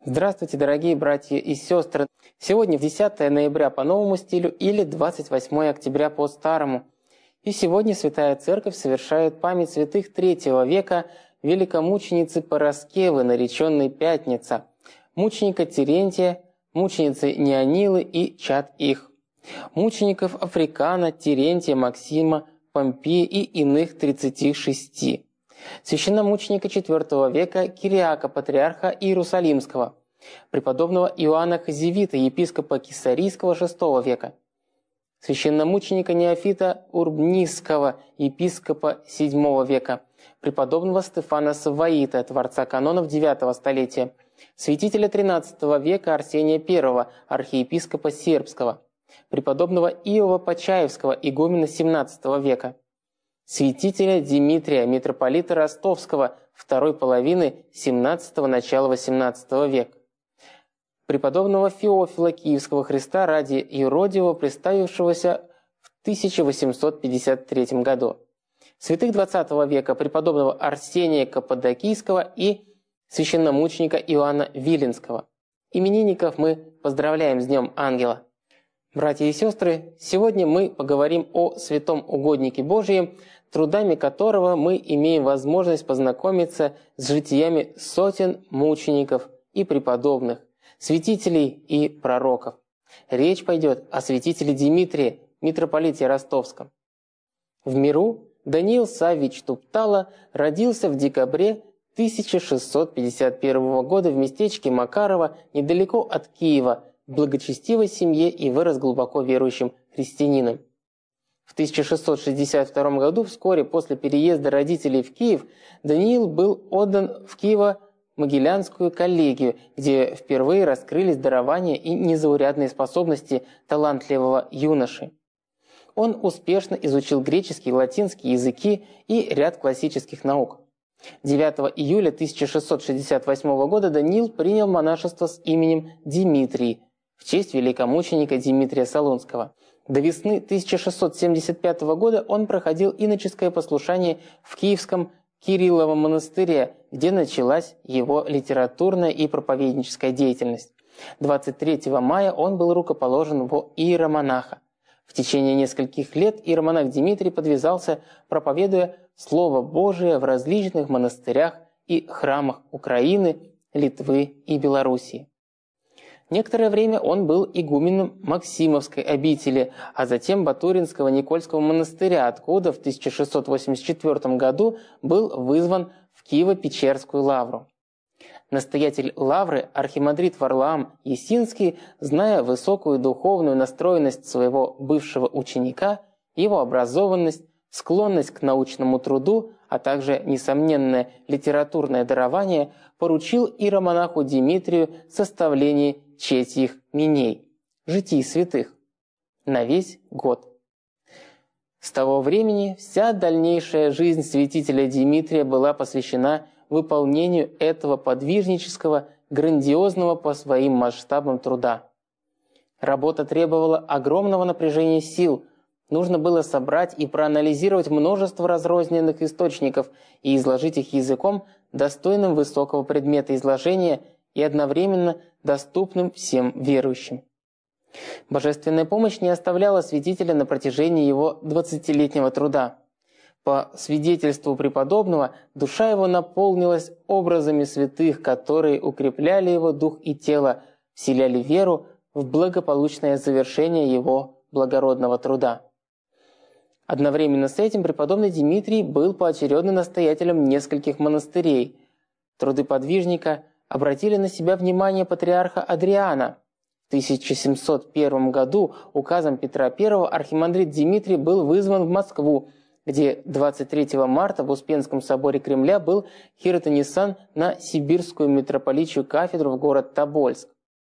Здравствуйте, дорогие братья и сестры! Сегодня 10 ноября по новому стилю или 28 октября по старому. И сегодня Святая Церковь совершает память святых III века великомученицы Параскевы, нареченной Пятница, мученика Терентия, мученицы Неонилы и чад их, мучеников Африкана, Терентия, Максима, Помпея и иных 36. Священномученика IV века Кириака, патриарха Иерусалимского, преподобного Иоанна Хазевита, епископа Кесарийского VI века, священномученика Неофита Урбнисского, епископа VII века, преподобного Стефана Саваита, творца канонов IX столетия, святителя XIII века Арсения I, архиепископа Сербского, преподобного Иова Почаевского, игумена XVII века, святителя Димитрия, митрополита Ростовского второй половины XVII – начала XVIII века, преподобного Феофила Киевского Христа ради Иродиева, представившегося в 1853 году, святых XX века преподобного Арсения Каппадокийского и священномученика Иоанна Виленского. Именинников мы поздравляем с Днем Ангела. Братья и сестры, сегодня мы поговорим о святом угоднике Божьем, трудами которого мы имеем возможность познакомиться с житиями сотен мучеников и преподобных, святителей и пророков. Речь пойдет о святителе Димитрии, митрополите Ростовском. В миру Даниил Саввич Туптала родился в декабре 1651 года в местечке Макарово, недалеко от Киева, в благочестивой семье и вырос глубоко верующим христианином. В 1662 году, вскоре после переезда родителей в Киев, Даниил был отдан в Киево-Могилянскую коллегию, где впервые раскрылись дарования и незаурядные способности талантливого юноши. Он успешно изучил греческий и латинский языки и ряд классических наук. 9 июля 1668 года Даниил принял монашество с именем Димитрий в честь великомученика Димитрия Солунского. До весны 1675 года он проходил иноческое послушание в Киевском Кирилловом монастыре, где началась его литературная и проповедническая деятельность. 23 мая он был рукоположен во иеромонаха. В течение нескольких лет иеромонах Димитрий подвязался, проповедуя Слово Божие в различных монастырях и храмах Украины, Литвы и Белоруссии. Некоторое время он был игуменом Максимовской обители, а затем Батуринского Никольского монастыря, откуда в 1684 году был вызван в Киево-Печерскую лавру. Настоятель лавры, архимандрит Варлаам Есинский, зная высокую духовную настроенность своего бывшего ученика, его образованность, склонность к научному труду, а также несомненное литературное дарование, поручил иеромонаху Димитрию составление четьих миней, житий святых, на весь год. С того времени вся дальнейшая жизнь святителя Димитрия была посвящена выполнению этого подвижнического, грандиозного по своим масштабам труда. Работа требовала огромного напряжения сил, нужно было собрать и проанализировать множество разрозненных источников и изложить их языком, достойным высокого предмета изложения и одновременно доступным всем верующим. Божественная помощь не оставляла святителя на протяжении его 20-летнего труда. По свидетельству преподобного, душа его наполнилась образами святых, которые укрепляли его дух и тело, вселяли веру в благополучное завершение его благородного труда. Одновременно с этим преподобный Димитрий был поочередно настоятелем нескольких монастырей. Труды подвижника обратили на себя внимание патриарха Адриана. В 1701 году указом Петра I архимандрит Димитрий был вызван в Москву, где 23 марта в Успенском соборе Кремля был хиротонисан на Сибирскую митрополичью кафедру в город Тобольск.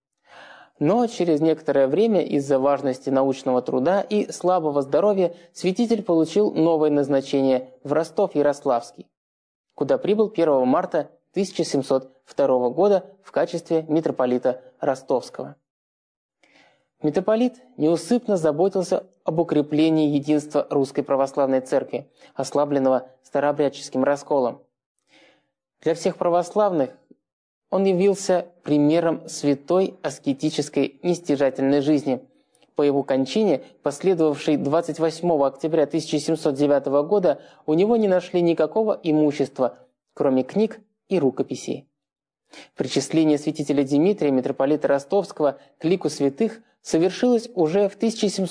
Но через некоторое время из-за важности научного труда и слабого здоровья святитель получил новое назначение в Ростов-Ярославский, куда прибыл 1 марта 1702 года в качестве митрополита Ростовского. Митрополит неусыпно заботился об укреплении единства Русской Православной Церкви, ослабленного старообрядческим расколом. Для всех православных Он явился примером святой аскетической нестяжательной жизни. По его кончине, последовавшей 28 октября 1709 года, у него не нашли никакого имущества, кроме книг и рукописей. Причисление святителя Димитрия, митрополита Ростовского, к лику святых совершилось уже в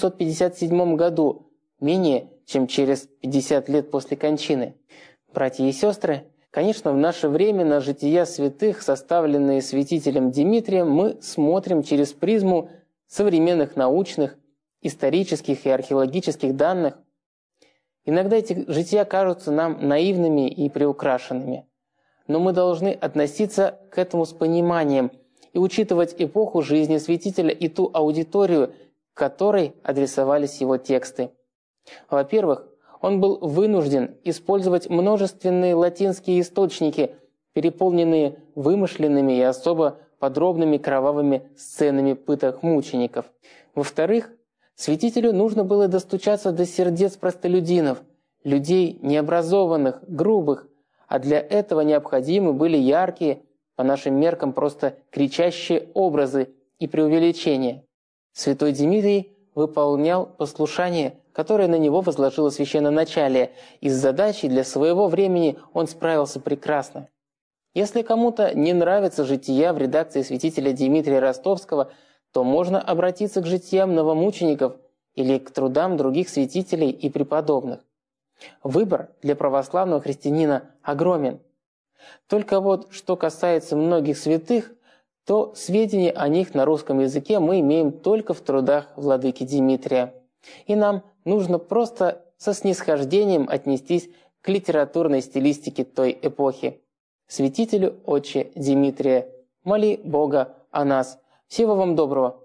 1757 году, менее чем через 50 лет после кончины. Братья и сестры, конечно, в наше время на жития святых, составленные святителем Димитрием, мы смотрим через призму современных научных, исторических и археологических данных. Иногда эти жития кажутся нам наивными и приукрашенными. Но мы должны относиться к этому с пониманием и учитывать эпоху жизни святителя и ту аудиторию, к которой адресовались его тексты. Во-первых, он был вынужден использовать множественные латинские источники, переполненные вымышленными и особо подробными кровавыми сценами пыток мучеников. Во-вторых, святителю нужно было достучаться до сердец простолюдинов, людей необразованных, грубых, а для этого необходимы были яркие, по нашим меркам просто кричащие образы и преувеличения. Святой Димитрий выполнял послушание, которое на него возложило священноначалие, и с задачей для своего времени он справился прекрасно. Если кому-то не нравятся жития в редакции святителя Димитрия Ростовского, то можно обратиться к житиям новомучеников или к трудам других святителей и преподобных. Выбор для православного христианина огромен. Только вот что касается многих святых, то сведения о них на русском языке мы имеем только в трудах владыки Димитрия. И нам нужно просто со снисхождением отнестись к литературной стилистике той эпохи. Святителю Отче Димитрия, моли Бога о нас. Всего вам доброго!